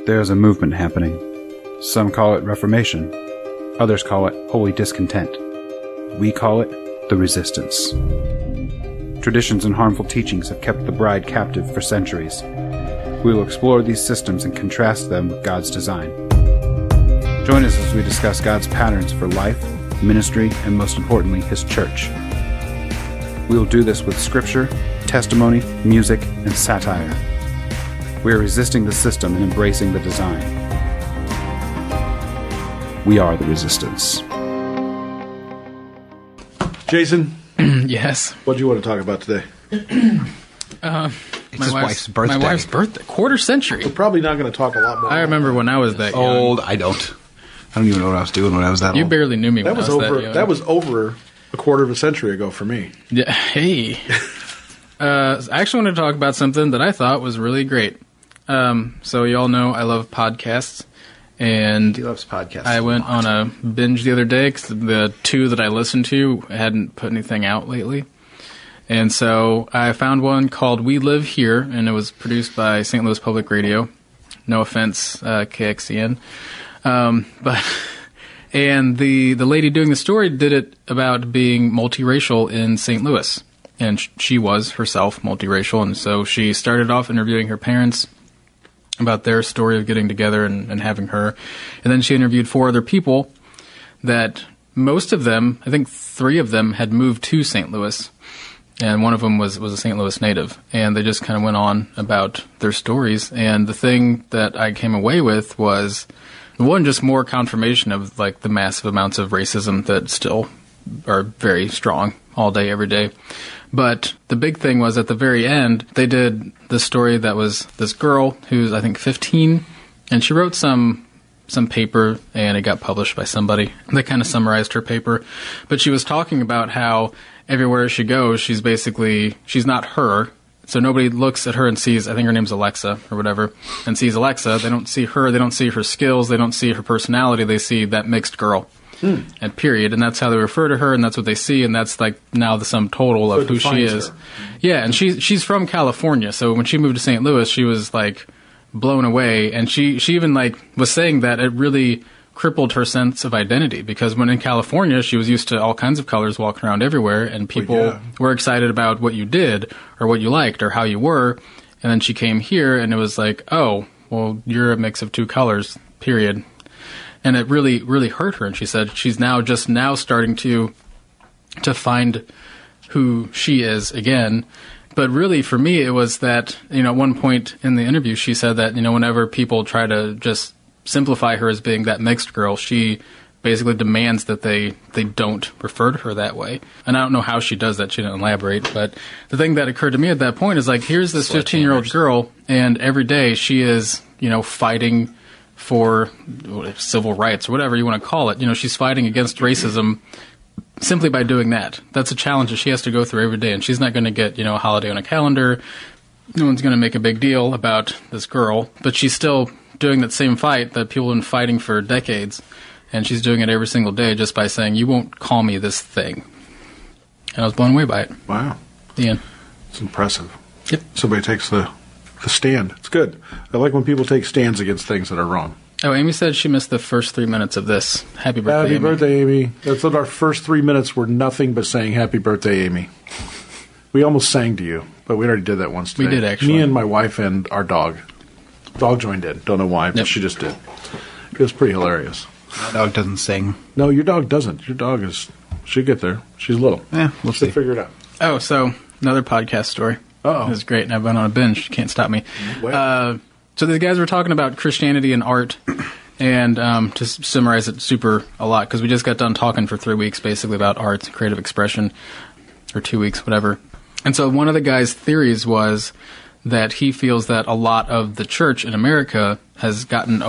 There is a movement happening. Some call it Reformation. Others call it holy discontent. We call it the Resistance. Traditions and harmful teachings have kept the bride captive for centuries. We will explore these systems and contrast them with God's design. Join us as we discuss God's patterns for life, ministry, and most importantly, His church. We will do this with scripture, testimony, music, and satire. We are resisting the system and embracing the design. We are the Resistance. Jason? Yes? What do you want to talk about today? It's his wife's birthday. My wife's birthday. Quarter century. We're probably not going to talk a lot more. I remember when I was that young. Old. I don't even know what I was doing when I was that You old. barely knew me when I was that young. That was over a quarter of a century ago for me. Yeah, hey. I actually want to talk about something that I thought was really great. So you all know I love podcasts. And He loves podcasts. I went on a binge the other day because the two that I listened to hadn't put anything out lately. And so I found one called We Live Here, and it was produced by St. Louis Public Radio. No offense, KXCN. And the lady doing the story did it about being multiracial in St. Louis. And she was herself multiracial, and so she started off interviewing her parents about their story of getting together and having her. And then she interviewed 4 other people that most of them, I think 3 of them, had moved to St. Louis. And one of them was a St. Louis native. And they just kind of went on about their stories. And the thing that I came away with was, one, just more confirmation of like the massive amounts of racism that still are very strong all day, every day. But the big thing was at the very end, they did this story that was this girl who's, I think, 15, and she wrote some paper, and it got published by somebody. They kind of summarized her paper. But she was talking about how everywhere she goes, she's not her. So nobody looks at her and sees, I think her name's Alexa or whatever, and sees Alexa. They don't see her. They don't see her skills. They don't see her personality. They see that mixed girl. And period. And that's how they refer to her, and that's what they see, and that's like now the sum total of who she is. Her. Yeah, and she's from California, so when she moved to St. Louis, she was like blown away, and she even like was saying that it really crippled her sense of identity, because when in California, she was used to all kinds of colors walking around everywhere, and people were excited about what you did or what you liked or how you were, and then she came here, and it was like, oh, well, you're a mix of 2 colors, period. And it really, really hurt her. And she said she's now starting to find who she is again. But really, for me, it was that, at one point in the interview, she said that, whenever people try to just simplify her as being that mixed girl, she basically demands that they don't refer to her that way. And I don't know how she does that. She didn't elaborate. But the thing that occurred to me at that point is like, here's this 15-year-old girl, and every day she is, fighting for civil rights or whatever you want to call it. She's fighting against racism simply by doing that. That's a challenge that she has to go through every day, and she's not going to get, a holiday on a calendar. No one's going to make a big deal about this girl, but she's still doing that same fight that people have been fighting for decades, and she's doing it every single day just by saying, you won't call me this thing. And I was blown away by it. Wow. The end. It's impressive. Yep. Somebody takes the stand. It's good. I like when people take stands against things that are wrong. Oh, Amy said she missed the first 3 minutes of this. Happy birthday, Happy Amy. birthday, Amy. That's what our first 3 minutes were nothing but saying happy birthday, Amy. We almost sang to you, but we already did that once today. We did, actually. Me and my wife and our dog. Dog joined in. Don't know why, but she just did. It was pretty hilarious. My dog doesn't sing. No, your dog doesn't. Your dog is... She'll get there. She's little. Yeah, we'll She'll see. figure it out. Oh, so another podcast story. Uh-oh. It was great, and I've been on a binge. You can't stop me. So these guys were talking about Christianity and art, and to summarize it a lot, because we just got done talking for 3 weeks, basically, about art and creative expression, or 2 weeks, whatever. And so one of the guys' theories was that he feels that a lot of the church in America has gotten,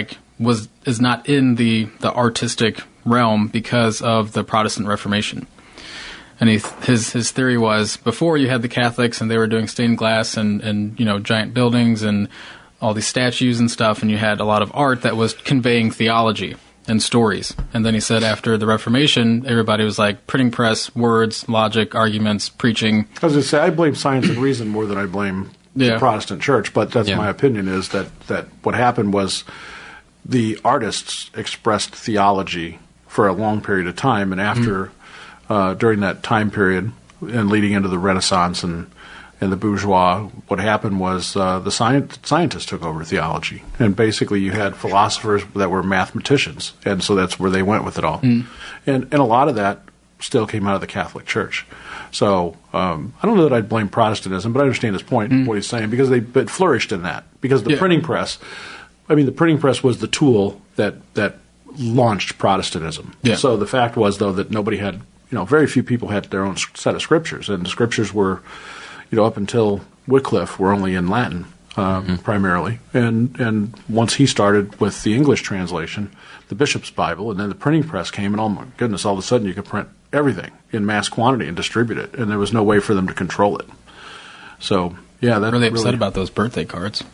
is not in the artistic realm because of the Protestant Reformation. And his theory was, before you had the Catholics and they were doing stained glass and giant buildings and all these statues and stuff, and you had a lot of art that was conveying theology and stories. And then he said after the Reformation, everybody was like printing press, words, logic, arguments, preaching. I was going to say, I blame science and reason more than I blame the Protestant church, but that's my opinion, is that what happened was the artists expressed theology for a long period of time, and after during that time period and leading into the Renaissance and the bourgeois, what happened was the scientists took over theology, and basically you had philosophers that were mathematicians, and so that's where they went with it all. And a lot of that still came out of the Catholic Church. So I don't know that I'd blame Protestantism, but I understand his point, what he's saying, because it flourished in that. Because the printing press, the printing press was the tool that launched Protestantism. Yeah. So the fact was, though, that nobody had, very few people had their own set of scriptures, and the scriptures were, up until Wycliffe, were only in Latin primarily. And once he started with the English translation, the Bishop's Bible, and then the printing press came, and oh my goodness, all of a sudden you could print everything in mass quantity and distribute it, and there was no way for them to control it. So, yeah, that's really upset about those birthday cards.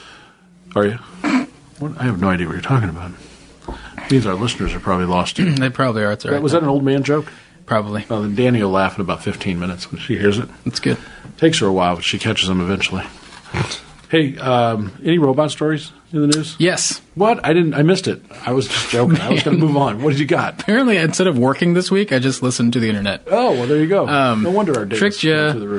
Are you? I have no idea what you're talking about. Means our listeners are probably lost. They probably are. Was that an old man joke? Probably. Well, then Danny will laugh in about 15 minutes when she hears it. That's good. Takes her a while, but she catches them eventually. Hey, any robot stories in the news? Yes. What? I missed it. I was just joking. I was going to move on. What did you got? Apparently, instead of working this week, I just listened to the internet. Oh, well, there you go. No wonder our data tricked you. Through the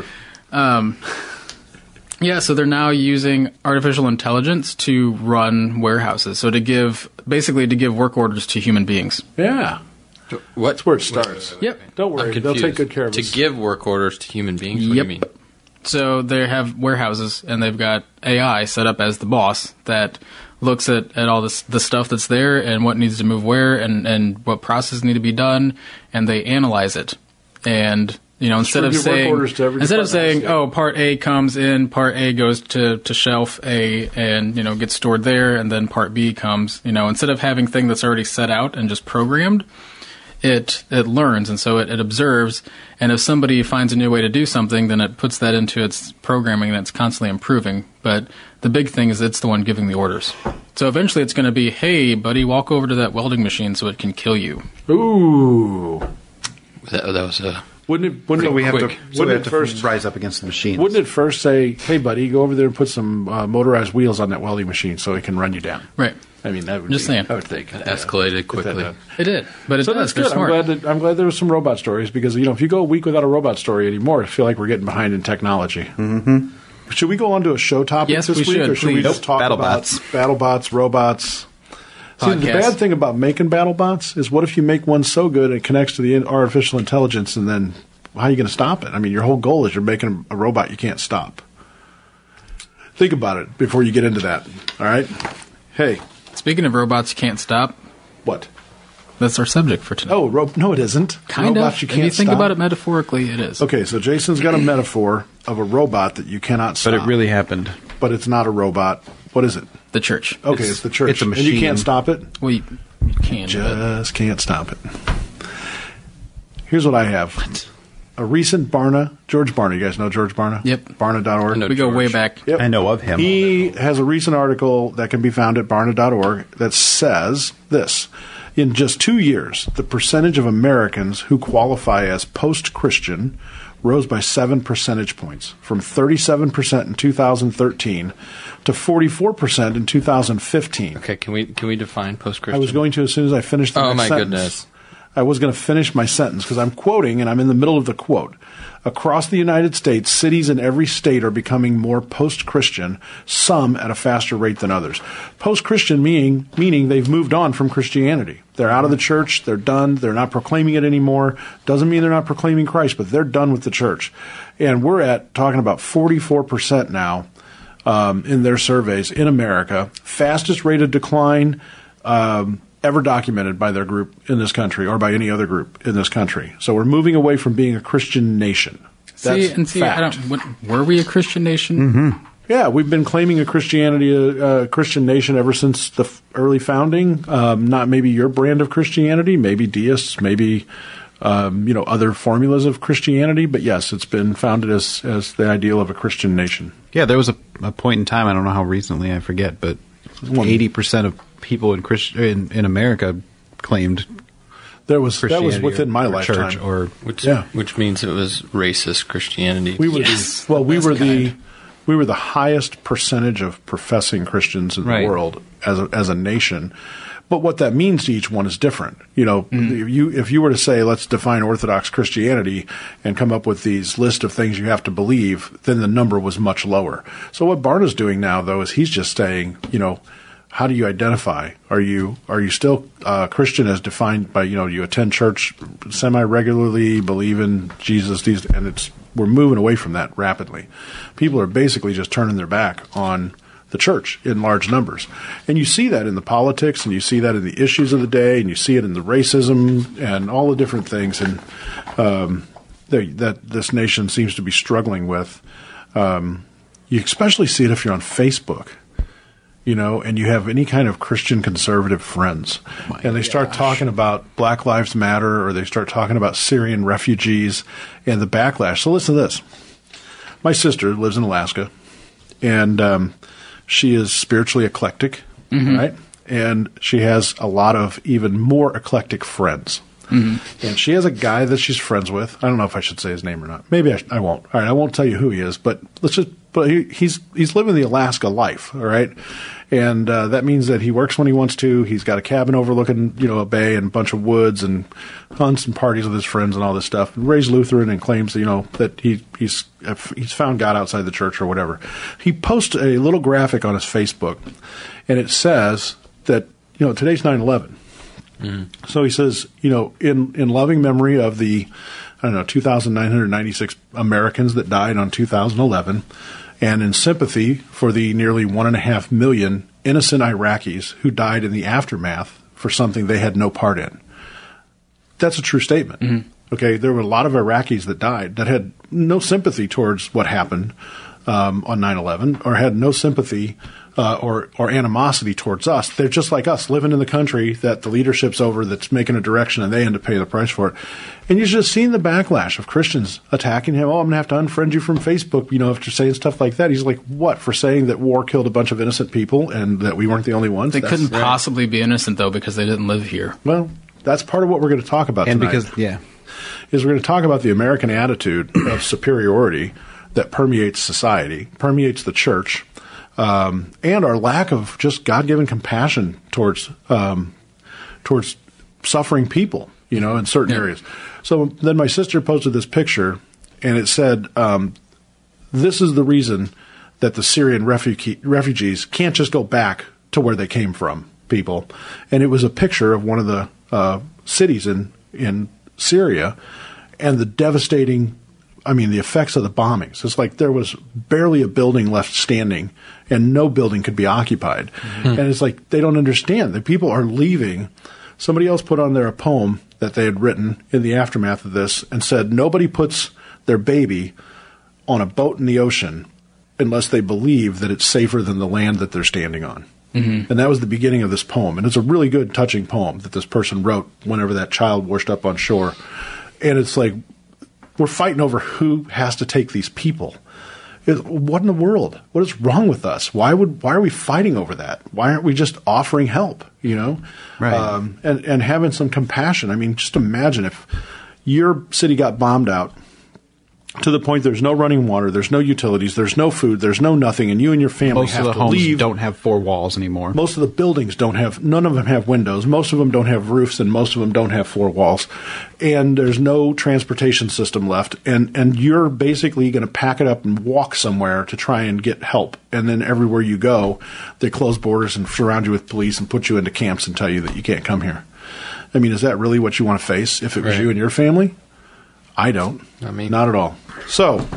roof. Yeah, so they're now using artificial intelligence to run warehouses. So to give work orders to human beings. Yeah. That's where it starts. Wait. Yep. Don't worry. They'll take good care of us. To give work orders to human beings? What do you mean? So they have warehouses, and they've got AI set up as the boss that looks at all the stuff that's there and what needs to move where and what processes need to be done, and they analyze it. And instead of saying, oh, part A comes in, part A goes to shelf A and, gets stored there, and then part B comes, instead of having thing that's already set out and just programmed, it learns, and so it observes, and if somebody finds a new way to do something, then it puts that into its programming, and it's constantly improving. But the big thing is it's the one giving the orders. So eventually it's going to be, hey, buddy, walk over to that welding machine so it can kill you. Ooh. That was a... Wouldn't it we have to first rise up against the machine? Wouldn't it first say, hey, buddy, go over there and put some motorized wheels on that welding machine so it can run you down? Right. I mean, that would just saying. I would think. It escalated quickly. It did, but so does. That's good. I'm glad there was some robot stories, because, if you go a week without a robot story anymore, I feel like we're getting behind in technology. Mm-hmm. Should we go on to a show topic this week? Should, or should we just talk about BattleBots, robots? See, the bad thing about making BattleBots is, what if you make one so good it connects to the artificial intelligence, and then how are you going to stop it? I mean, your whole goal is you're making a robot you can't stop. Think about it before you get into that, all right? Hey. Speaking of robots you can't stop. What? That's our subject for tonight. Oh, no, it isn't. Kind robots of. You can't if you think stop. about it metaphorically, it is. Okay, so Jason's got a metaphor of a robot that you cannot stop. But it really happened. But it's not a robot. What is it? The church. Okay, it's the church. It's a machine. And you can't stop it? Well, you can. Just can't stop it. Here's what I have. What? A recent George Barna. You guys know George Barna? Yep. Barna.org. We go way back. Yep. I know of him. He has a recent article that can be found at Barna.org that says this. In just 2 years, the percentage of Americans who qualify as post-Christian rose by 7 percentage points, from 37% in 2013 to 44% in 2015. Okay, can we define post-Christian? I was going to as soon as I finished the next sentence. Goodness. I was going to finish my sentence because I'm quoting, and I'm in the middle of the quote. Across the United States, cities in every state are becoming more post-Christian, some at a faster rate than others. Post-Christian meaning they've moved on from Christianity. They're out of the church. They're done. They're not proclaiming it anymore. Doesn't mean they're not proclaiming Christ, but they're done with the church. And we're talking about 44% now in their surveys in America. Fastest rate of decline ever documented by their group in this country, or by any other group in this country. So we're moving away from being a Christian nation. That's fact. Were we a Christian nation? Mm-hmm. Yeah, we've been claiming a Christian nation ever since the early founding. Not maybe your brand of Christianity, maybe deists, maybe other formulas of Christianity, but yes, it's been founded as the ideal of a Christian nation. Yeah, there was a point in time, I don't know how recently, I forget, but 80% of people in America claimed that was within my lifetime, church, which means it was racist Christianity. We were we were the highest percentage of professing Christians in the world as a nation. But what that means to each one is different. If you were to say, let's define Orthodox Christianity and come up with these list of things you have to believe, then the number was much lower. So what Barna's doing now, though, is he's just saying, how do you identify? Are you still Christian as defined by, you attend church semi-regularly, believe in Jesus, we're moving away from that rapidly. People are basically just turning their back on the church in large numbers. And you see that in the politics, and you see that in the issues of the day, and you see it in the racism and all the different things that this nation seems to be struggling with. You especially see it if you're on Facebook, and you have any kind of Christian conservative friends. And they start talking about Black Lives Matter, or they start talking about Syrian refugees and the backlash. So listen to this. My sister lives in Alaska, and she is spiritually eclectic, right? And she has a lot of even more eclectic friends. And she has a guy that she's friends with. I don't know if I should say his name or not. Maybe I won't. All right, I won't tell you who he is, but he's living the Alaska life, all right? And that means that he works when he wants to. He's got a cabin overlooking, a bay and a bunch of woods, and hunts and parties with his friends and all this stuff. And raised Lutheran, and claims, that he's found God outside the church or whatever. He posts a little graphic on his Facebook, and it says that, today's 9/11. So he says, in loving memory of the, 2,996 Americans that died on 2011, and in sympathy for the nearly 1.5 million innocent Iraqis who died in the aftermath for something they had no part in. That's a true statement. Okay, there were a lot of Iraqis that died that had no sympathy towards what happened on 9/11, or had no sympathy or animosity towards us. They're just like us, living in the country that the leadership's over, that's making a direction, and they end up paying the price for it. And you've just seen the backlash of Christians attacking him. Oh, I'm going to have to unfriend you from Facebook, after saying stuff like that. He's like, what, for saying that war killed a bunch of innocent people and that we weren't the only ones? They couldn't possibly be innocent, though, because they didn't live here. Well, that's part of what we're going to talk about tonight. Is we're going to talk about the American attitude of superiority that permeates society, permeates the church, and our lack of just God-given compassion towards suffering people, in certain areas. So then my sister posted this picture, and it said, this is the reason that the Syrian refugees can't just go back to where they came from, people. And it was a picture of one of the cities in Syria, and the devastating, the effects of the bombings. It's like there was barely a building left standing, and no building could be occupied. And it's like they don't understand. The people are leaving. Somebody else put on there a poem that they had written in the aftermath of this and said, nobody puts their baby on a boat in the ocean unless they believe that it's safer than the land that they're standing on. And that was the beginning of this poem. And it's a really good, touching poem that this person wrote whenever that child washed up on shore. And it's like, we're fighting over who has to take these people. What in the world? What is wrong with us? Why are we fighting over that? Why aren't we just offering help, Right. And having some compassion? Just imagine if your city got bombed out to the point there's no running water, there's no utilities, there's no food, there's no nothing, and you and your family have to leave. Most of the homes don't have four walls anymore. Most of the buildings none of them have windows. Most of them don't have roofs, and most of them don't have four walls. And there's no transportation system left. And you're basically going to pack it up and walk somewhere to try and get help. And then everywhere you go, they close borders and surround you with police and put you into camps and tell you that you can't come here. Is that really what you want to face if it was you and your family? I don't. Not at all. So,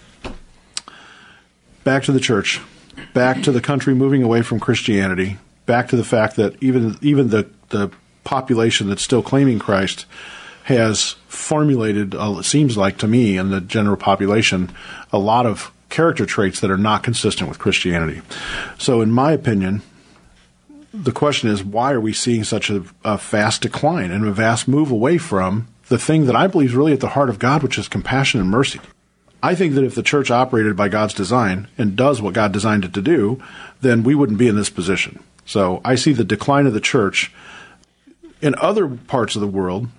back to the church, back to the country moving away from Christianity, back to the fact that even the population that's still claiming Christ has formulated, it seems like to me, in the general population, a lot of character traits that are not consistent with Christianity. So, in my opinion, the question is, why are we seeing such a fast decline and a vast move away from the thing that I believe is really at the heart of God, which is compassion and mercy? I think that if the church operated by God's design and does what God designed it to do, then we wouldn't be in this position. So I see the decline of the church in other parts of the world.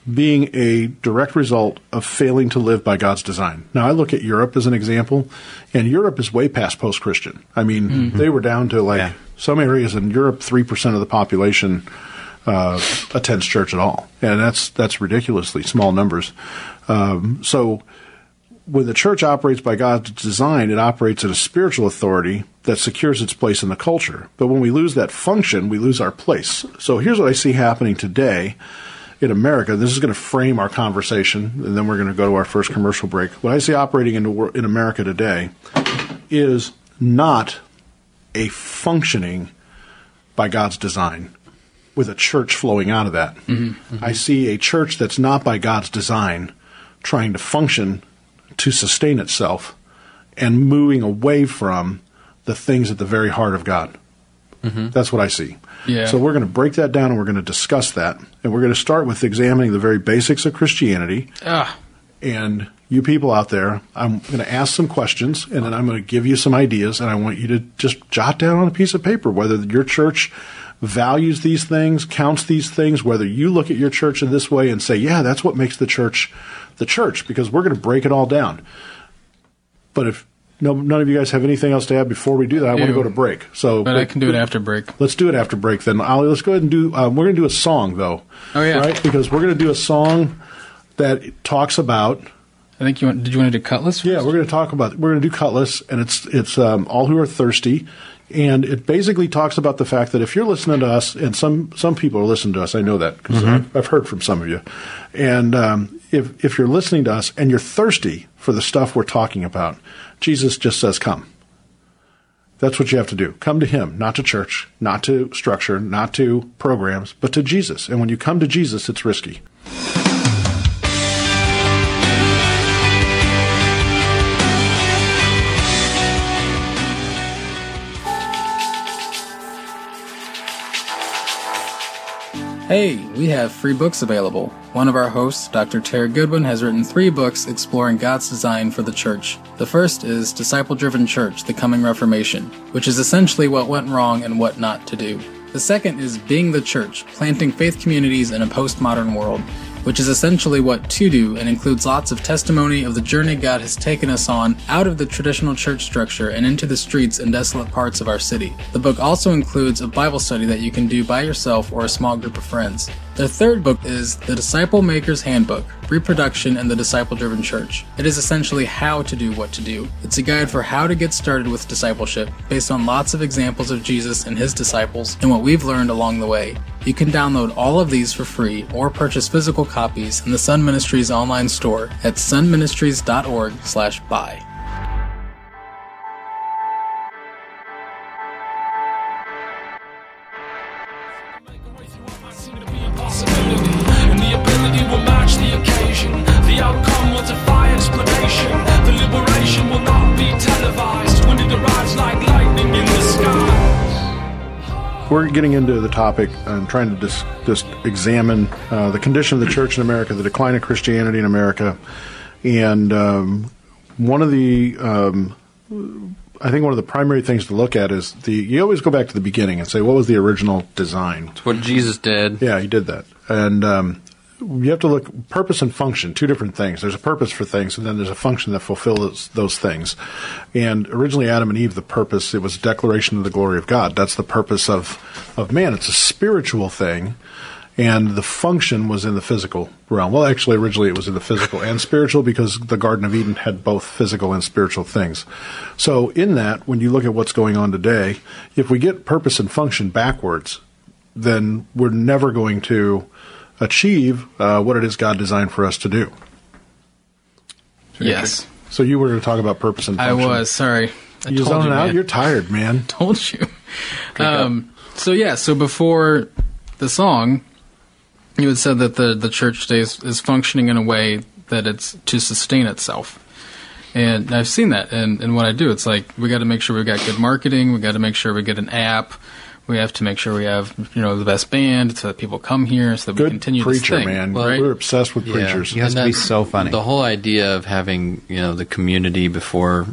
being a direct result of failing to live by God's design. Now, I look at Europe as an example, and Europe is way past post-Christian. I mean, they were down to some areas in Europe, 3% of the population attends church at all, and that's ridiculously small numbers. So when the church operates by God's design, it operates at a spiritual authority that secures its place in the culture. But when we lose that function, we lose our place. So here's what I see happening today in America. This is going to frame our conversation, and then we're going to go to our first commercial break. What I see operating in America today is not a functioning by God's design with a church flowing out of that. I see a church that's not by God's design trying to function to sustain itself and moving away from the things at the very heart of God. That's what I see. Yeah. So we're going to break that down, and we're going to discuss that. And we're going to start with examining the very basics of Christianity. And you people out there, I'm going to ask some questions, and then I'm going to give you some ideas, and I want you to just jot down on a piece of paper whether your church values these things, counts these things, whether you look at your church in this way and say, yeah, that's what makes the church, because we're going to break it all down. But if none of you guys have anything else to add before we do that, I want to go to break. But I can do it after break. Let's do it after break then. Let's go ahead and do, we're going to do a song though. Oh yeah. Right? Because we're going to do a song that talks about, I think did you want to do Cutlass first? Yeah, we're going to do Cutlass, and it's All Who Are Thirsty. And it basically talks about the fact that if you're listening to us, and some people are listening to us, I know that because I've heard from some of you. And if you're listening to us and you're thirsty for the stuff we're talking about, Jesus just says, come. That's what you have to do. Come to Him, not to church, not to structure, not to programs, but to Jesus. And when you come to Jesus, it's risky. Hey, we have free books available. One of our hosts, Dr. Terry Goodwin, has written 3 books exploring God's design for the church. The first is Disciple-Driven Church, The Coming Reformation, which is essentially what went wrong and what not to do. The second is Being the Church, Planting Faith Communities in a Postmodern World, which is essentially what to do and includes lots of testimony of the journey God has taken us on out of the traditional church structure and into the streets and desolate parts of our city. The book also includes a Bible study that you can do by yourself or a small group of friends. The third book is The Disciple Maker's Handbook, Reproduction in the Disciple-Driven Church. It is essentially how to do what to do. It's a guide for how to get started with discipleship, based on lots of examples of Jesus and His disciples and what we've learned along the way. You can download all of these for free or purchase physical copies in the Sun Ministries online store at sunministries.org/buy. And the ability will match the occasion. The outcome will defy explanation. The liberation will not be televised when it arrives like lightning in the sky. We're getting into the topic and trying to just examine the condition of the church in America, the decline of Christianity in America, and one of the I think one of the primary things to look at is you always go back to the beginning and say, what was the original design? It's what Jesus did. Yeah, He did that. And you have to look, purpose and function, two different things. There's a purpose for things, and then there's a function that fulfills those things. And originally, Adam and Eve, the purpose, it was declaration of the glory of God. That's the purpose of man. It's a spiritual thing. And the function was in the physical realm. Well, actually, originally it was in the physical and spiritual because the Garden of Eden had both physical and spiritual things. So in that, when you look at what's going on today, if we get purpose and function backwards, then we're never going to achieve what it is God designed for us to do. Yes. So you were going to talk about purpose and function. I was, sorry. You're zoning out? You're tired, man. Told you. So before the song, you had said that the church today is functioning in a way that it's to sustain itself. And I've seen that in what I do. It's like we got to make sure we've got good marketing. We got to make sure we get an app. We have to make sure we have the best band so that people come here so that we continue preacher, this thing. Man. Right? We're obsessed with preachers. He has to be so funny. The whole idea of having the community before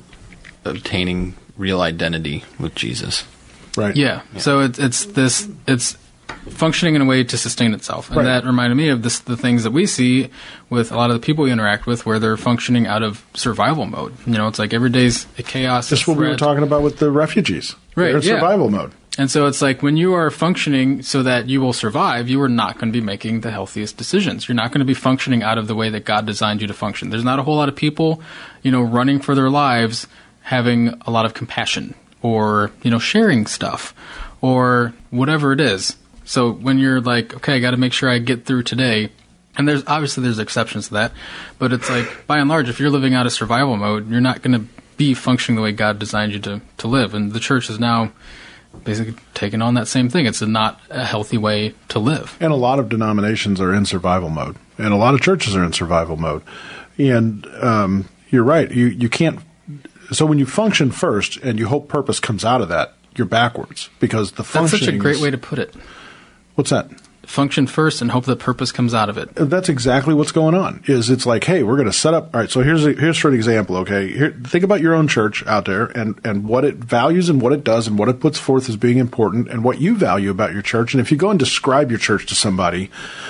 obtaining real identity with Jesus. Right. Yeah. So it's functioning in a way to sustain itself. And that reminded me of the things that we see with a lot of the people we interact with where they're functioning out of survival mode. It's like every day's a chaos. That's what we were talking about with the refugees. Right, They're in survival mode. And so it's like when you are functioning so that you will survive, you are not going to be making the healthiest decisions. You're not going to be functioning out of the way that God designed you to function. There's not a whole lot of people, running for their lives, having a lot of compassion or, sharing stuff or whatever it is. So when you're like, okay, I got to make sure I get through today, and there's exceptions to that, but it's like, by and large, if you're living out of survival mode, you're not going to be functioning the way God designed you to live. And the church is now basically taking on that same thing. It's not a healthy way to live. And a lot of denominations are in survival mode, and a lot of churches are in survival mode. And you're right. You can't. So when you function first and you hope purpose comes out of that, you're backwards because the function. That's such a great way to put it. What's that? Function first and hope that purpose comes out of it. That's exactly what's going on. It's like, hey, we're going to set up. All right, so here's for an example. Okay, think about your own church out there and what it values and what it does and what it puts forth as being important and what you value about your church. And if you go and describe your church to somebody,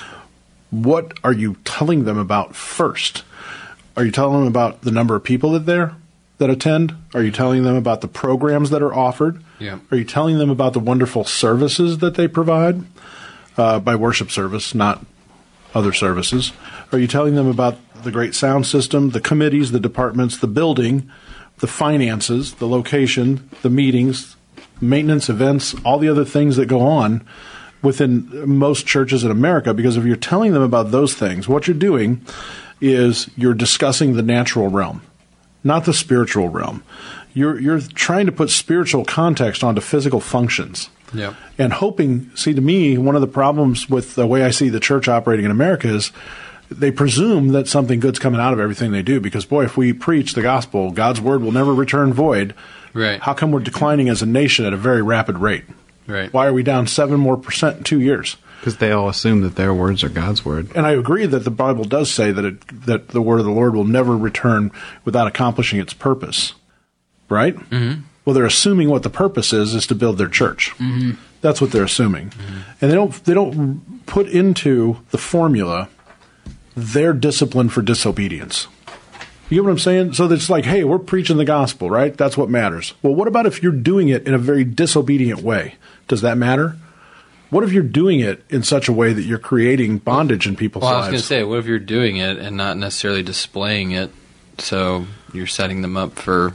what are you telling them about first? Are you telling them about the number of people that attend? Are you telling them about the programs that are offered? Yeah. Are you telling them about the wonderful services that they provide? By worship service, not other services. Are you telling them about the great sound system, the committees, the departments, the building, the finances, the location, the meetings, maintenance, events, all the other things that go on within most churches in America? Because if you're telling them about those things, what you're doing is you're discussing the natural realm, not the spiritual realm. You're trying to put spiritual context onto physical functions. Yeah. And hoping, see, to me, one of the problems with the way I see the church operating in America is they presume that something good's coming out of everything they do because, boy, if we preach the gospel, God's word will never return void. Right. How come we're declining as a nation at a very rapid rate? Right. Why are we down 7% more in 2 years? Because they all assume that their words are God's word. And I agree that the Bible does say that the word of the Lord will never return without accomplishing its purpose. Right? Mm-hmm. Well, they're assuming what the purpose is to build their church. Mm-hmm. That's what they're assuming. Mm-hmm. And they don't put into the formula their discipline for disobedience. You get what I'm saying? So it's like, hey, we're preaching the gospel, right? That's what matters. Well, what about if you're doing it in a very disobedient way? Does that matter? What if you're doing it in such a way that you're creating bondage in people's lives? I was going to say, what if you're doing it and not necessarily displaying it, so you're setting them up for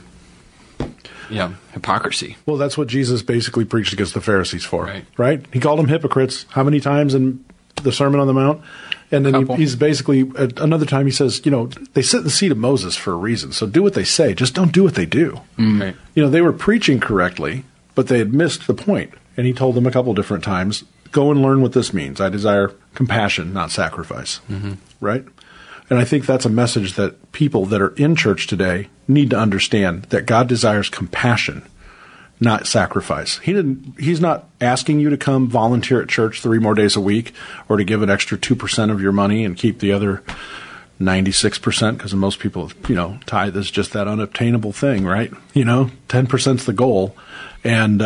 hypocrisy. Well, that's what Jesus basically preached against the Pharisees for, right? He called them hypocrites how many times in the Sermon on the Mount? And then he's basically, another time he says, they sit in the seat of Moses for a reason, so do what they say, just don't do what they do. Mm-hmm. Right. They were preaching correctly, but they had missed the point. And he told them a couple different times, go and learn what this means. I desire compassion, not sacrifice, right? And I think that's a message that people that are in church today need to understand, that God desires compassion, not sacrifice. He's not asking you to come volunteer at church 3 more days a week or to give an extra 2% of your money and keep the other 96%, because most people, tithe is just that unobtainable thing, right? 10% is the goal. And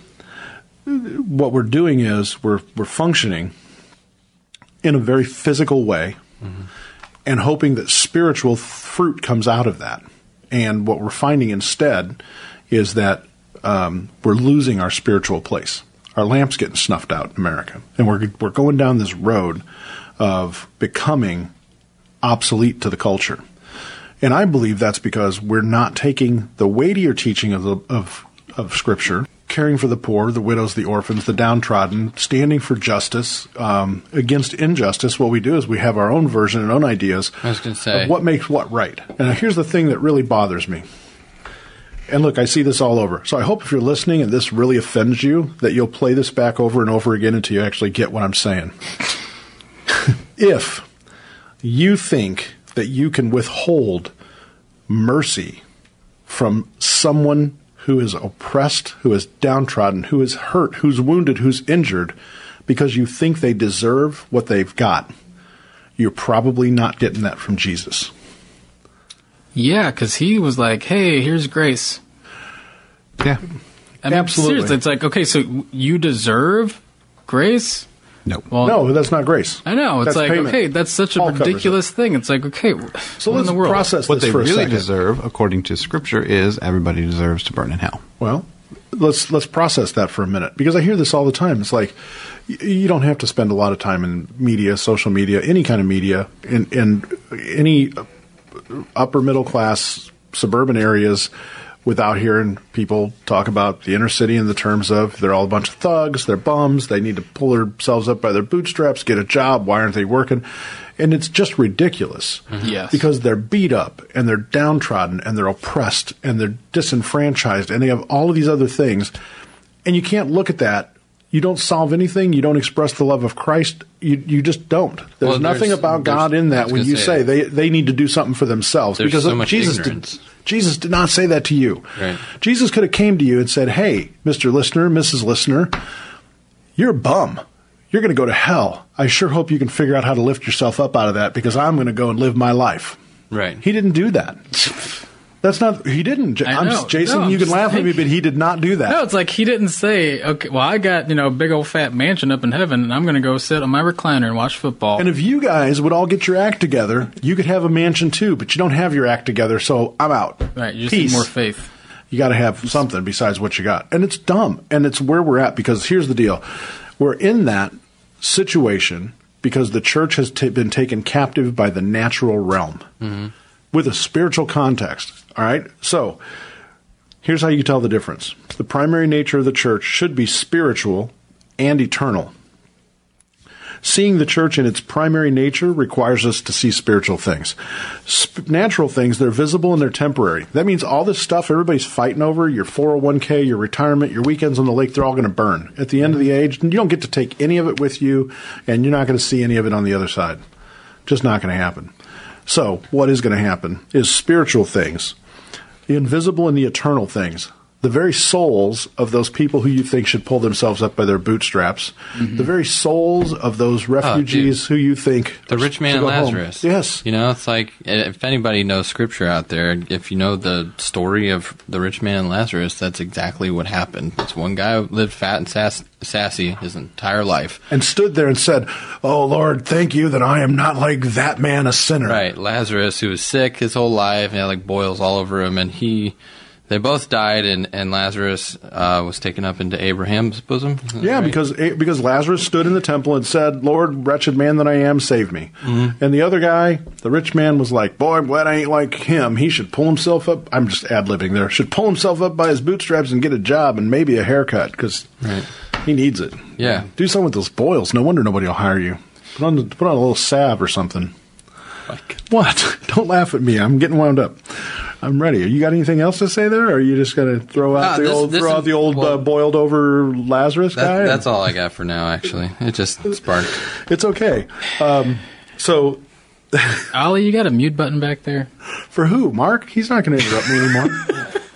what we're doing is we're functioning in a very physical way, and hoping that spiritual fruit comes out of that. And what we're finding instead is that we're losing our spiritual place. Our lamp's getting snuffed out in America. And we're going down this road of becoming obsolete to the culture. And I believe that's because we're not taking the weightier teaching of Scripture, caring for the poor, the widows, the orphans, the downtrodden, standing for justice against injustice. What we do is we have our own version and own ideas of what makes what right. And here's the thing that really bothers me. And look, I see this all over. So I hope if you're listening and this really offends you, that you'll play this back over and over again until you actually get what I'm saying. If you think that you can withhold mercy from someone who is oppressed, who is downtrodden, who is hurt, who's wounded, who's injured, because you think they deserve what they've got, you're probably not getting that from Jesus. Yeah, because he was like, hey, here's grace. Yeah. I mean, absolutely. Seriously, it's like, okay, so you deserve grace? No. Well, No, that's not grace. I know. It's That's like, payment. okay, that's such a Paul covers ridiculous thing. It's like, okay, So what in let's the world? process What this they for a really second. deserve, according to Scripture, is everybody deserves to burn in hell. Well, let's process that for a minute, because I hear this all the time. It's like you don't have to spend a lot of time in media, social media, any kind of media, in any upper middle class suburban areas without hearing people talk about the inner city in the terms of they're all a bunch of thugs, they're bums, they need to pull themselves up by their bootstraps, get a job, why aren't they working? And it's just ridiculous. Yes. Because they're beat up and they're downtrodden and they're oppressed and they're disenfranchised and they have all of these other things. And you can't look at that. You don't solve anything. You don't express the love of Christ. You just don't. There's nothing about God in that when you say they need to do something for themselves. There's Because so much Jesus ignorance. Jesus did not say that to you. Right. Jesus could have came to you and said, hey, Mr. Listener, Mrs. Listener, you're a bum. You're going to go to hell. I sure hope you can figure out how to lift yourself up out of that because I'm going to go and live my life. Right. He didn't do that. That's not, he didn't. I know. Jason, No, you can just laugh at me, think- but he did not do that. No, it's like he didn't say, okay, well, I got, a big old fat mansion up in heaven, and I'm going to go sit on my recliner and watch football. And if you guys would all get your act together, you could have a mansion too, but you don't have your act together, so I'm out. Right, you just Peace. need more faith. You got to have something besides what you got. And it's dumb. And it's where we're at because here's the deal. We're in that situation because the church has been taken captive by the natural realm with a spiritual context. All right? So here's how you tell the difference. The primary nature of the church should be spiritual and eternal. Seeing the church in its primary nature requires us to see spiritual things. Natural things, they're visible and they're temporary. That means all this stuff everybody's fighting over, your 401k, your retirement, your weekends on the lake, they're all going to burn. At the end of the age, you don't get to take any of it with you, and you're not going to see any of it on the other side. Just not going to happen. So what is going to happen is spiritual things, the invisible and the eternal things. The very souls of those people who you think should pull themselves up by their bootstraps, the very souls of those refugees who you think The rich man should and go home. Lazarus. Yes. It's like, if anybody knows Scripture out there, if you know the story of the rich man and Lazarus, that's exactly what happened. It's one guy who lived fat and sassy his entire life. And stood there and said, "Oh, Lord, thank you that I am not like that man, a sinner." Right. Lazarus, who was sick his whole life, and had like boils all over him, and they both died, and Lazarus was taken up into Abraham's bosom. Yeah, right? because Lazarus stood in the temple and said, "Lord, wretched man that I am, save me." And the other guy, the rich man, was like, "Boy, I'm glad I ain't like him. He should pull himself up." I'm just ad-libbing there. Should pull himself up by his bootstraps and get a job and maybe a haircut because he needs it. Yeah. Do something with those boils. No wonder nobody will hire you. Put on a little salve or something. What? Don't laugh at me. I'm getting wound up. I'm ready. You got anything else to say there, or are you just going to throw out the old boiled over Lazarus guy? That's all I got for now. Actually, it just sparked. It's okay. So, Ollie, you got a mute button back there? for who? Mark? He's not going to interrupt me anymore.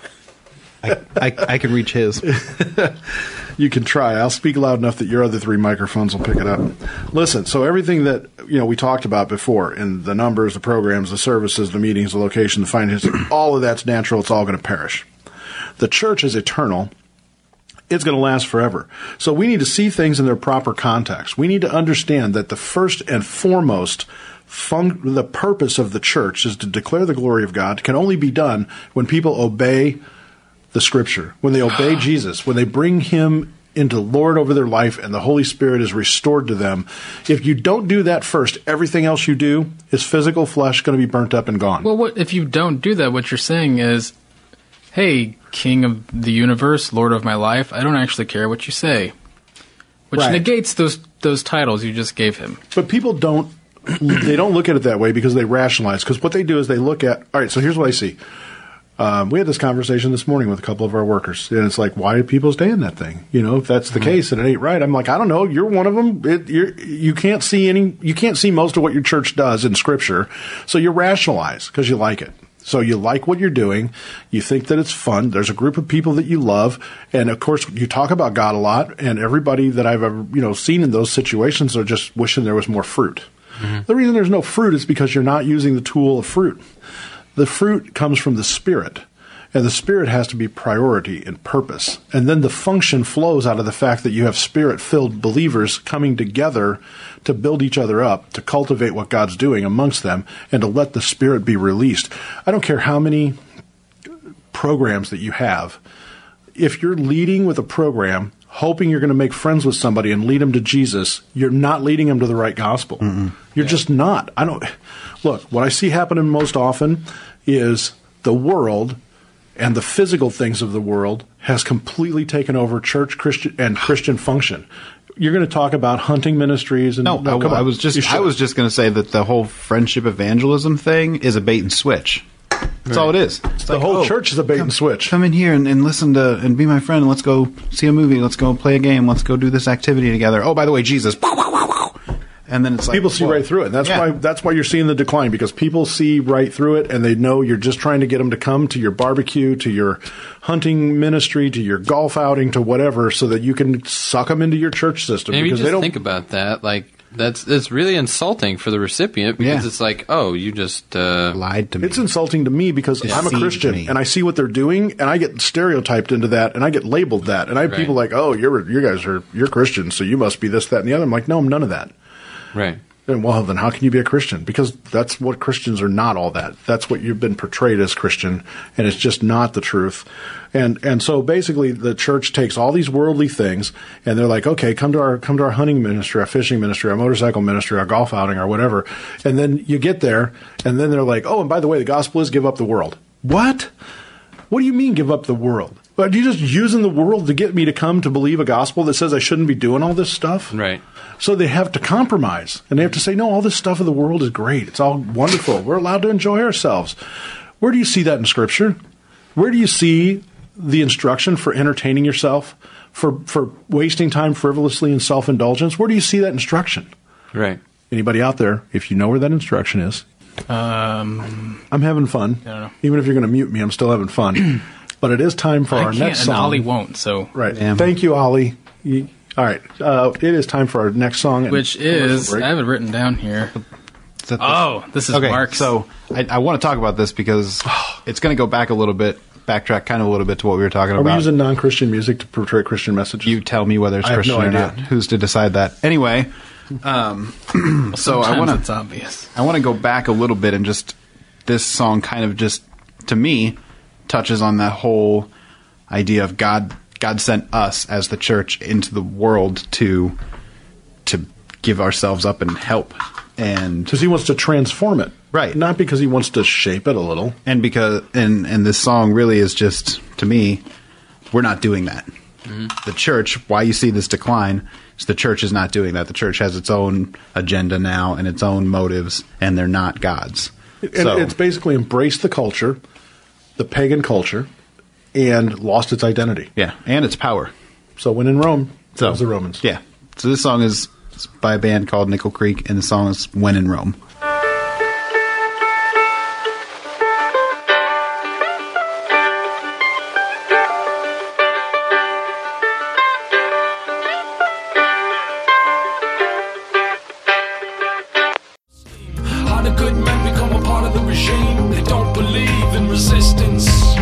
I can reach his. You can try. I'll speak loud enough that your other three microphones will pick it up. Listen, so everything that we talked about before, in the numbers, the programs, the services, the meetings, the location, the finances, all of that's natural. It's all going to perish. The church is eternal. It's going to last forever. So we need to see things in their proper context. We need to understand that the first and foremost the purpose of the church is to declare the glory of God. It can only be done when people obey the Scripture, when they obey Jesus, when they bring Him into Lord over their life and the Holy Spirit is restored to them. If you don't do that first, everything else you do is physical flesh going to be burnt up and gone. Well, what if you don't do that? What you're saying is, hey, King of the universe, Lord of my life, I don't actually care what you say. Which Right. negates those titles you just gave him. But people don't look at it that way because they rationalize. Because what they do is they look at, all right, so here's what I see. We had this conversation this morning with a couple of our workers, and it's like, why do people stay in that thing? If that's the case and it ain't right, I'm like, I don't know. You're one of them. You can't see most of what your church does in Scripture, so you rationalize because you like it. So you like what you're doing. You think that it's fun. There's a group of people that you love, and of course, you talk about God a lot. And everybody that I've ever seen in those situations are just wishing there was more fruit. Mm-hmm. The reason there's no fruit is because you're not using the tool of fruit. The fruit comes from the Spirit. And the Spirit has to be priority and purpose. And then the function flows out of the fact that you have Spirit-filled believers coming together to build each other up, to cultivate what God's doing amongst them, and to let the Spirit be released. I don't care how many programs that you have. If you're leading with a program, hoping you're going to make friends with somebody and lead them to Jesus, you're not leading them to the right gospel. You're just not. Look, what I see happening most often is the world and the physical things of the world has completely taken over church, Christian function. You're going to talk about hunting ministries and I was just going to say that the whole friendship evangelism thing is a bait and switch. That's all it is. It's the whole church is a bait and switch. Come in here and listen to and be my friend. Let's go see a movie. Let's go play a game. Let's go do this activity together. Oh, by the way, Jesus. And then it's like people see right through it. That's why you're seeing the decline, because people see right through it, and they know you're just trying to get them to come to your barbecue, to your hunting ministry, to your golf outing, to whatever, so that you can suck them into your church system. And because you just think about that, like it's really insulting for the recipient, because it's like, oh, you just lied to me. It's insulting to me because I'm a Christian and I see what they're doing, and I get stereotyped into that, and I get labeled that, and I have people like, oh, you're Christians, so you must be this, that, and the other. I'm like, no, I'm none of that. Right. And well, then how can you be a Christian? Because that's what Christians are not, all that. That's what you've been portrayed as Christian, and it's just not the truth. And so basically the church takes all these worldly things, and they're like, okay, come to our hunting ministry, our fishing ministry, our motorcycle ministry, our golf outing, or whatever. And then you get there, and then they're like, oh, and by the way, the gospel is give up the world. What? What do you mean give up the world? Are you just using the world to get me to come to believe a gospel that says I shouldn't be doing all this stuff? Right. So they have to compromise, and they have to say, no, all this stuff of the world is great. It's all wonderful. We're allowed to enjoy ourselves. Where do you see that in Scripture? Where do you see the instruction for entertaining yourself, for wasting time frivolously in self-indulgence? Where do you see that instruction? Right. Anybody out there, if you know where that instruction is? I'm having fun. I don't know. Even if you're going to mute me, I'm still having fun. But it is time for our next song. And Ollie won't, so... Right. Thank you, Ollie. All right. It is time for our next song. Which is... I have it written down here. This is Mark's. So I want to talk about this because it's going to go back a little bit, backtrack kind of a little bit to what we were talking about. Are we using non-Christian music to portray Christian messages? You tell me whether it's Christian or not. Who's to decide that? Anyway, so it's obvious. I want to go back a little bit and just... This song kind of just, to me, touches on that whole idea of God sent us as the church into the world to give ourselves up and help, and because he wants to transform it, right? Not because he wants to shape it a little. And because and this song really is just, to me, we're not doing that. Mm-hmm. The church, why you see this decline, is the church is not doing that. The church has its own agenda now and its own motives, and they're not God's. And it's basically embraced the culture, the pagan culture, and lost its identity. Yeah, and its power. So when in Rome, that was the Romans. Yeah. So this song is by a band called Nickel Creek, and the song is When in Rome. How the good men become a part of the regime. They don't believe in resistance.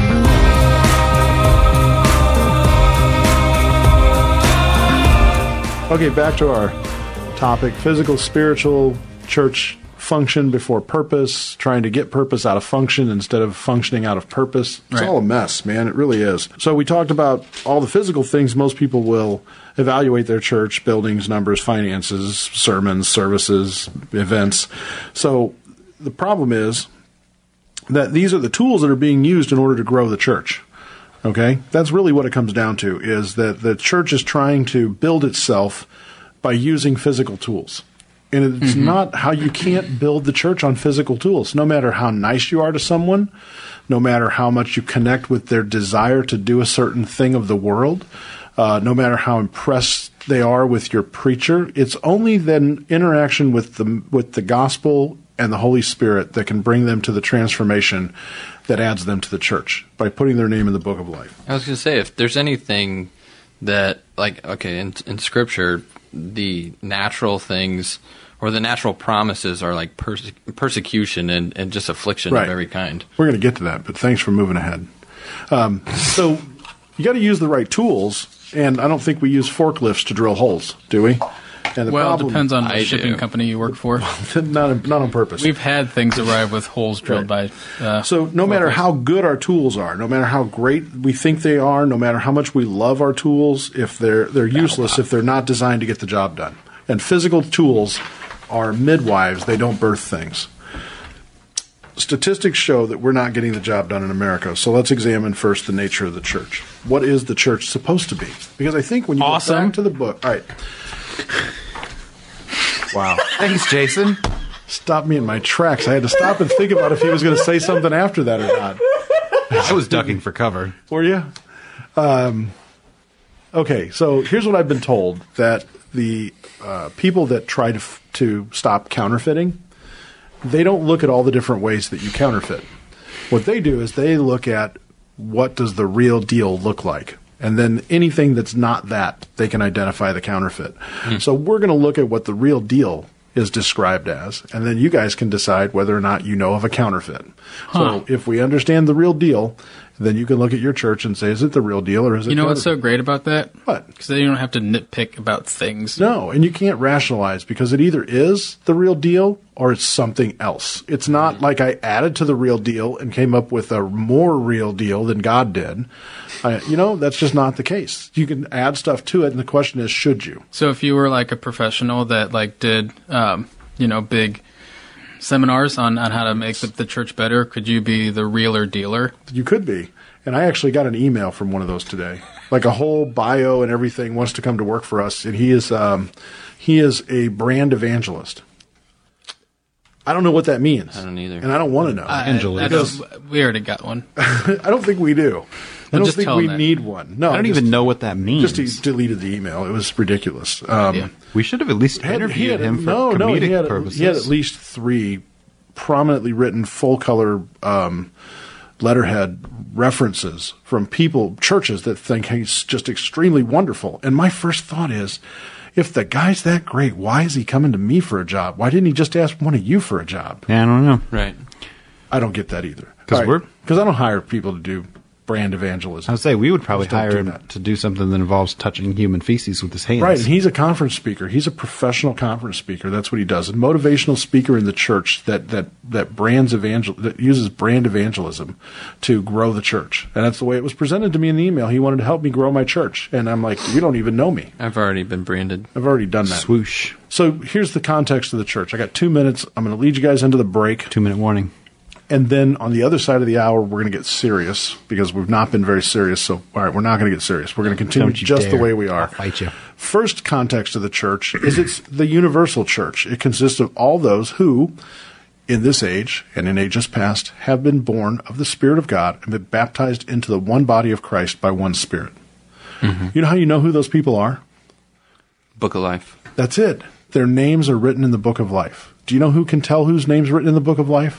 Okay, back to our topic. Physical, spiritual, church function before purpose, trying to get purpose out of function instead of functioning out of purpose. It's all a mess, man. It really is. So we talked about all the physical things. Most people will evaluate their church, buildings, numbers, finances, sermons, services, events. So the problem is that these are the tools that are being used in order to grow the church. Okay? That's really what it comes down to, is that the church is trying to build itself by using physical tools. And it's not how you can't build the church on physical tools. No matter how nice you are to someone, no matter how much you connect with their desire to do a certain thing of the world, no matter how impressed they are with your preacher, it's only then interaction with the gospel and the Holy Spirit that can bring them to the transformation that adds them to the church by putting their name in the book of life. I was going to say, if there's anything that, like, okay, in Scripture, the natural things or the natural promises are like persecution and just affliction of every kind. We're going to get to that, but thanks for moving ahead. So you got to use the right tools, and I don't think we use forklifts to drill holes, do we? And It depends on the shipping company you work for. not on purpose. We've had things arrive with holes drilled by. So no matter how good our tools are, no matter how great we think they are, no matter how much we love our tools, if they're useless if they're not designed to get the job done. And physical tools are midwives; they don't birth things. Statistics show that we're not getting the job done in America. So let's examine first the nature of the church. What is the church supposed to be? Because I think when you go back to the book, all right. Wow. Thanks, Jason. Stopped me in my tracks. I had to stop and think about if he was going to say something after that or not. I was ducking for cover. Were you? Okay, so here's what I've been told, that the people that try to stop counterfeiting, they don't look at all the different ways that you counterfeit. What they do is they look at what does the real deal look like. And then anything that's not that, they can identify the counterfeit. So we're going to look at what the real deal is described as, and then you guys can decide whether or not you know of a counterfeit. So if we understand the real deal, then you can look at your church and say, is it the real deal or is it You know what's so great about that? What? Because then you don't have to nitpick about things. No, and you can't rationalize because it either is the real deal or it's something else. It's not like I added to the real deal and came up with a more real deal than God did. That's just not the case. You can add stuff to it, and the question is, should you? So if you were like a professional that like did, big seminars on how to make the church better, could you be the realer dealer? You could be. And I actually got an email from one of those today. Like a whole bio and everything, wants to come to work for us. And he is a brand evangelist. I don't know what that means. I don't either. And I don't want to know. We already got one. I don't think we do. I don't think we need one. No, I don't even know what that means. Just deleted the email. It was ridiculous. We should have at least interviewed him for comedic purposes. He had at least 3 prominently written full-color letterhead references from churches that think he's just extremely wonderful. And my first thought is, if the guy's that great, why is he coming to me for a job? Why didn't he just ask one of you for a job? Yeah, I don't know. Right. I don't get that either. Because I don't hire people to do brand evangelism. I would say we would probably hire him to do something that involves touching human feces with his hands. Right, and he's a conference speaker. He's a professional conference speaker. That's what he does. A motivational speaker in the church that uses brand evangelism to grow the church. And that's the way it was presented to me in the email. He wanted to help me grow my church. And I'm like, you don't even know me. I've already been branded. I've already done that. Swoosh. So here's the context of the church. I got 2 minutes. I'm going to lead you guys into the break. 2-minute warning. And then on the other side of the hour, we're going to get serious because we've not been very serious. So, all right, we're not going to get serious. We're going to continue just the way we are. I'll fight you. First context of the church is it's the universal church. It consists of all those who, in this age and in ages past, have been born of the Spirit of God and been baptized into the one body of Christ by one Spirit. Mm-hmm. You know how you know who those people are? Book of Life. That's it. Their names are written in the Book of Life. Do you know who can tell whose name's written in the Book of Life?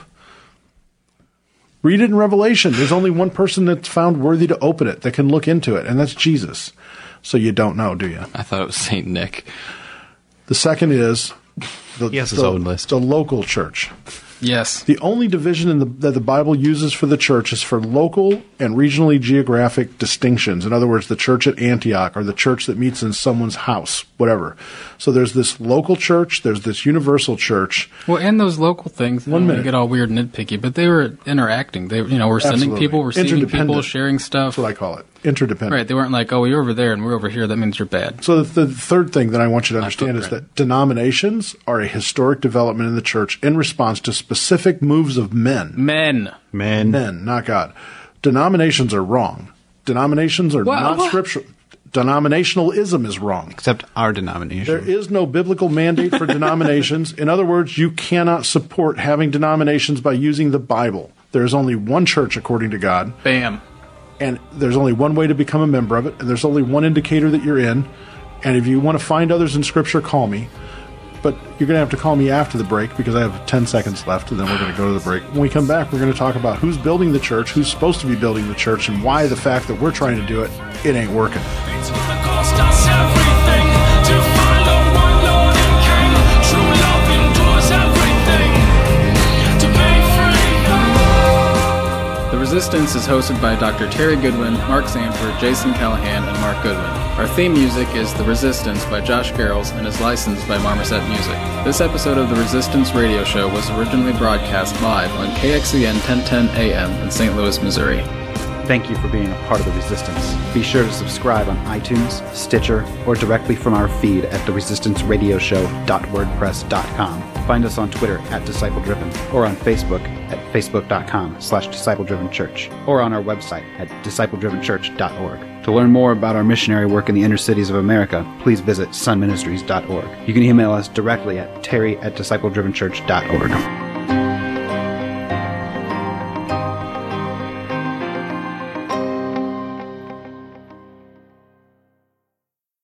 Read it in Revelation. There's only one person that's found worthy to open it, that can look into it, and that's Jesus. So you don't know, do you? I thought it was St. Nick. The second is his own list. The local church. Yes. The only division that the Bible uses for the church is for local and regionally geographic distinctions. In other words, the church at Antioch or the church that meets in someone's house, whatever. So there's this local church, there's this universal church. Well, and those local things, they get all weird and nitpicky, but they were interacting. They, we're sending people, receiving people, sharing stuff. That's what I call it. Interdependent. Right. They weren't like, oh, you're over there and we're over here. That means you're bad. So the third thing that I want you to understand is that denominations are a historic development in the church in response to specific moves of men. Men, not God. Denominations are wrong. Denominations are not scriptural. Denominationalism is wrong. Except our denomination. There is no biblical mandate for denominations. In other words, you cannot support having denominations by using the Bible. There is only one church according to God. Bam. And there's only one way to become a member of it, and there's only one indicator that you're in. And if you want to find others in Scripture, call me. But you're going to have to call me after the break because I have 10 seconds left, and then we're going to go to the break. When we come back, we're going to talk about who's building the church, who's supposed to be building the church, and why the fact that we're trying to do it, it ain't working. It's gonna cost us everything to follow one Lord and King. True love endures everything to be free. The Resistance is hosted by Dr. Terry Goodwin, Mark Sanford, Jason Callahan, and Mark Goodwin. Our theme music is The Resistance by Josh Garrels and is licensed by Marmoset Music. This episode of The Resistance Radio Show was originally broadcast live on KXEN 1010 AM in St. Louis, Missouri. Thank you for being a part of The Resistance. Be sure to subscribe on iTunes, Stitcher, or directly from our feed at theresistance.radioshow.wordpress.com. Find us on Twitter at DiscipleDriven, or on Facebook at facebook.com/DiscipleDrivenChurch, or on our website at discipledrivenchurch.org. To learn more about our missionary work in the inner cities of America, please visit sunministries.org. You can email us directly at terry@discipledrivenchurch.org.